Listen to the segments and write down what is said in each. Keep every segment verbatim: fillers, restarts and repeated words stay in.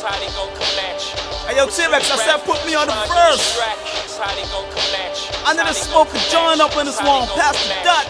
Hey yo, T-Rex, I said put me on the verse. I need to smoke a joint up in this one, pass the dot.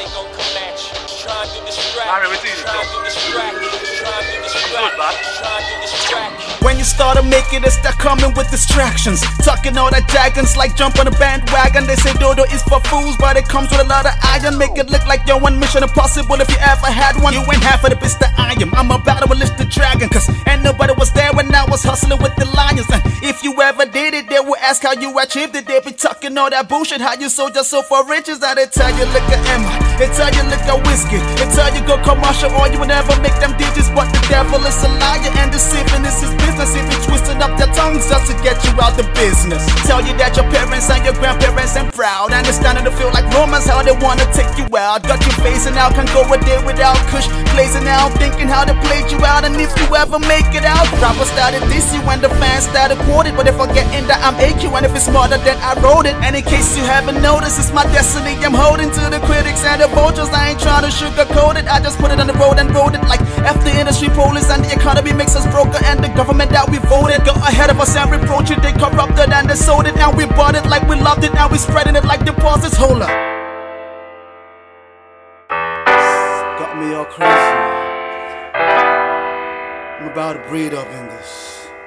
When you started making it, start coming with distractions. Talking all that dragons like jump on a bandwagon. They say Dodo is for fools, but it comes with a lot of iron. Make it look like you're one mission impossible if you ever had one. You ain't half of the bitch that I am. I'm about to release the dragon, cause ain't nobody was there when I was hustling with the lions. And if you ever did it, they will ask how you achieved it. They be talking all that bullshit, how you sold yourself for riches. Now they tell you look at Emma, they tell you look at whiskey, they tell you go commercial or you would never make them digits. But the devil is a liar and deceiving is his business. If he twisted up their tongues just to get you out the business. Tell you that your parents and your grandparents ain't proud, and they're starting to feel like Romans, how they wanna take you out. Got you facing out, can go a day without kush, blazing out, thinking how they played you out. And if you ever make it out, rappers started this you when the fans started quoted. But if forgetting that I'm A Q and if it's smarter than I wrote it. And in case you haven't noticed, it's my destiny I'm holding to the critics and the vultures. I ain't trying to sugarcoat it, I just put it on the road and wrote it. Like after industry police and the economy makes us broker, and the government that we voted got ahead of us and reproach it. They corrupted and they sold it, and we bought it like we loved it, and we spreading it like deposits. Hold up, got me all crazy. I'm about to breathe up in this.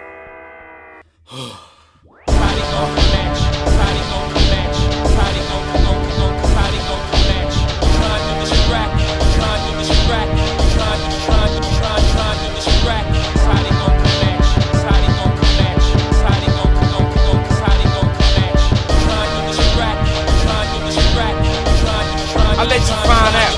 I'll let you find out.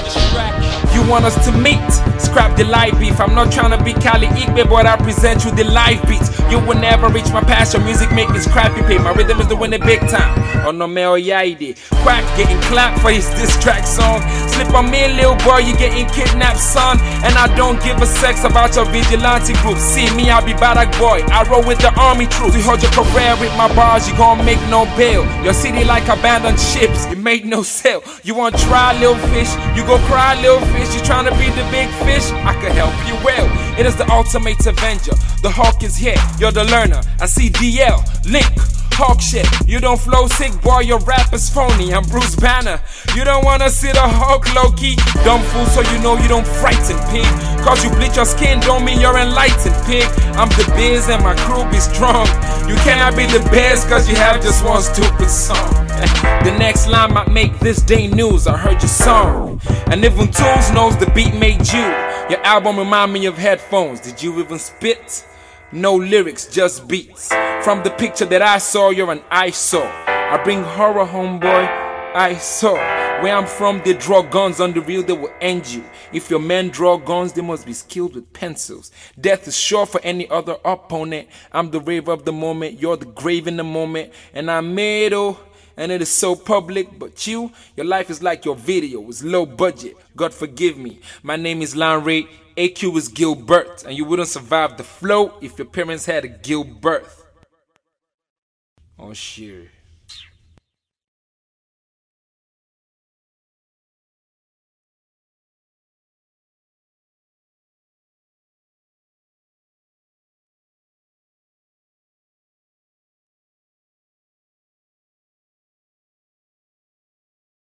You want us to meet? Scrap the live beef. I'm not trying to be Kali Ikbe, but I present you the live beats. You will never reach my passion. Music making scrappy pay. My rhythm is the winning big time. On no Mel Yaidi. Quack getting clapped for his diss track song. Slip on me, little boy, you getting kidnapped, son. And I don't give a sex about your vigilante group. See me, I be Badak boy. I roll with the army troops. You hold your career with my bars, you gon' make no bail. Your city like abandoned ships, it made no sale. You want try, little fish? You go cry, little fish. You trying to be the big fish? I could help you well. It is the ultimate avenger. The hawk is here, you're the learner. I see D L, Link, Hawk shit. You don't flow sick, boy, your rap is phony. I'm Bruce Banner. You don't wanna see the Hawk low-key. Dumb fool, so you know you don't frighten, pig. Cause you bleach your skin don't mean you're enlightened, pig. I'm the biz and my crew be strong. You cannot be the best cause you have just one stupid song. The next line might make this day news. I heard your song, and even Tools knows the beat made you. Your album remind me of headphones. Did you even spit? No lyrics, just beats. From the picture that I saw, you're an eyesore. I bring horror, homeboy, I saw. Where I'm from, they draw guns on the real, they will end you. If your men draw guns, they must be skilled with pencils. Death is sure for any other opponent. I'm the rave of the moment, you're the grave in the moment. And I made oh, and it is so public. But you, your life is like your video, it's low budget. God forgive me, my name is Lanray. A Q is Gilbert, and you wouldn't survive the flow if your parents had a Gilbert. Oh shit.